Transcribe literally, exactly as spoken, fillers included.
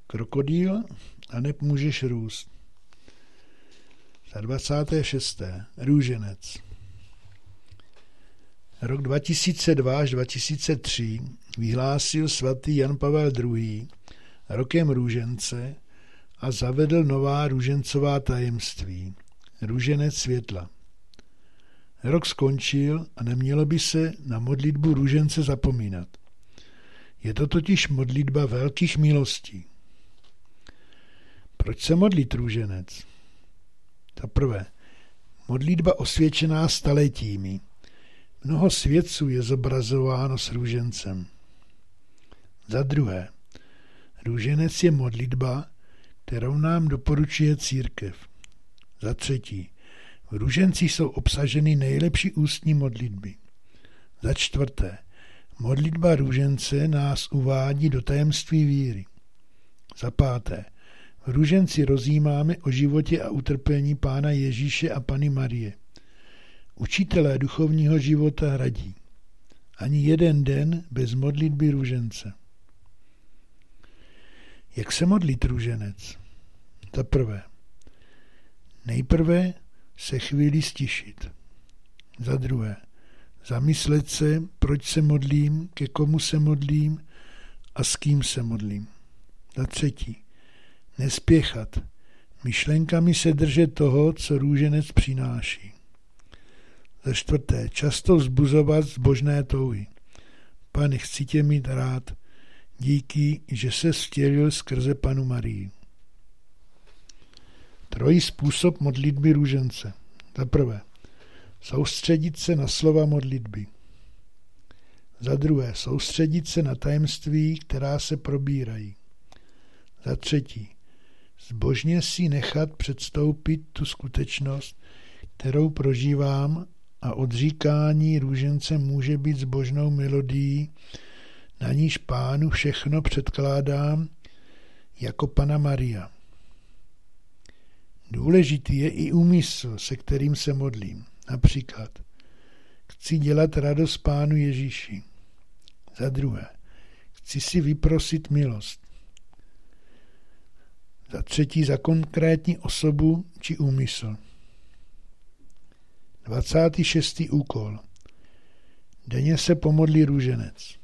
krokodýl, aneb můžeš růst. Za dvacáté šesté Růženec. Rok dva tisíce dva až dva tisíce tři vyhlásil svatý Jan Pavel druhý. rokem růžence a zavedl nová růžencová tajemství. Růženec světla. Rok skončil a nemělo by se na modlitbu růžence zapomínat. Je to totiž modlitba velkých milostí. Proč se modlit růženec? Za prvé, modlitba osvědčená staletími. Mnoho světců je zobrazováno s růžencem. Za druhé, růženec je modlitba, kterou nám doporučuje církev. Za třetí, v růženci jsou obsaženy nejlepší ústní modlitby. Za čtvrté, modlitba růžence nás uvádí do tajemství víry. Za páté, v růženci rozjímáme o životě a utrpení Pána Ježíše a Panny Marie. Učitelé duchovního života radí: ani jeden den bez modlitby růžence. Jak se modlit růženec? Za prvé, nejprve se chvíli stišit. Za druhé, zamyslet se, proč se modlím, ke komu se modlím a s kým se modlím. Za třetí, nespěchat, myšlenkami se držet toho, co růženec přináší. Za čtvrté, často vzbuzovat zbožné touhy. Pane, chci tě mít rád, díky, že se vtělil skrze Pannu Marii. Trojí způsob modlitby růžence. Za prvé, soustředit se na slova modlitby. Za druhé, soustředit se na tajemství, která se probírají. Za třetí, zbožně si nechat předstoupit tu skutečnost, kterou prožívám, a odříkání růžence může být zbožnou melodií, na níž Pánu všechno předkládám jako Panna Maria. Důležitý je i úmysl, se kterým se modlím. Například, chci dělat radost Pánu Ježíši. Za druhé, chci si vyprosit milost. Za třetí, za konkrétní osobu či úmysl. dvacátý šestý úkol. Denně se pomodlí růženec.